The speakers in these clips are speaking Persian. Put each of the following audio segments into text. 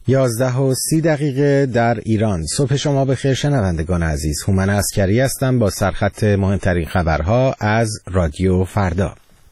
11:30 در ایران. صبح شما بخیر شنوندگان عزیز. هومن عسکری هستم با سرخط مهمترین خبرها از رادیو فردا.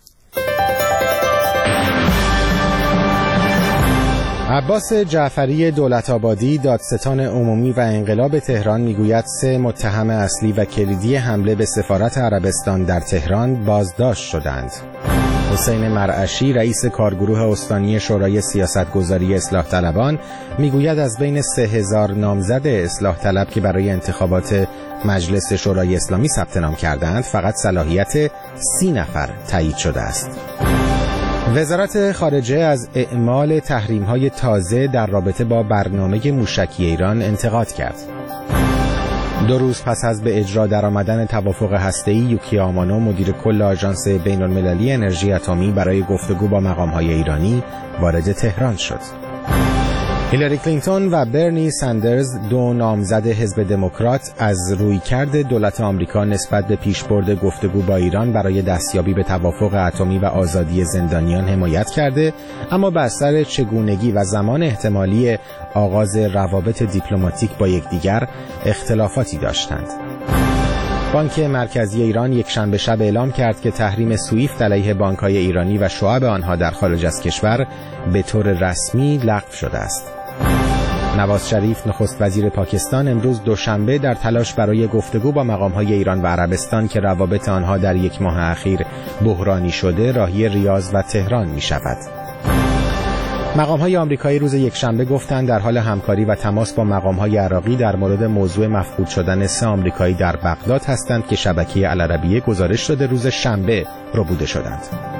عباس جعفری دولت‌آبادی، دادستان عمومی و انقلاب تهران میگوید 3 متهم اصلی و کلیدی حمله به سفارت عربستان در تهران بازداشت شدند. حسین مرعشی، رئیس کارگروه استانی شورای سیاستگذاری اصلاح طلبان، میگوید از بین 3000 نامزد اصلاح طلب که برای انتخابات مجلس شورای اسلامی ثبت نام کردند، فقط صلاحیت 30 نفر تایید شده است. وزارت خارجه از اعمال تحریم‌های تازه در رابطه با برنامه موشکی ایران انتقاد کرد. 2 روز پس از به اجرا درآمدن توافق هسته‌ای، یوکی آمانو، مدیر کل آژانس بین‌المللی انرژی اتمی، برای گفتگو با مقام‌های ایرانی وارد تهران شد. هیلاری کلینتون و برنی ساندرز، 2 نامزد حزب دموکرات، از رویکرد دولت آمریکا نسبت به پیشبرد گفتگو با ایران برای دستیابی به توافق اتمی و آزادی زندانیان حمایت کرده، اما بر سر چگونگی و زمان احتمالی آغاز روابط دیپلماتیک با یکدیگر اختلافاتی داشتند. بانک مرکزی ایران یک شنبه شب اعلام کرد که تحریم سویفت علیه بانک‌های ایرانی و شعب آنها در خارج از کشور به طور رسمی لغو شده است. نواز شریف، نخست وزیر پاکستان، امروز دوشنبه در تلاش برای گفتگو با مقام‌های ایران و عربستان که روابط آنها در 1 ماه اخیر بحرانی شده، راهی ریاض و تهران می‌شود. مقام‌های آمریکایی روز یکشنبه گفتند در حال همکاری و تماس با مقام‌های عراقی در مورد موضوع مفقود شدن 3 آمریکایی در بغداد هستند که شبکه العربیه گزارش داده روز شنبه ربوده شدند.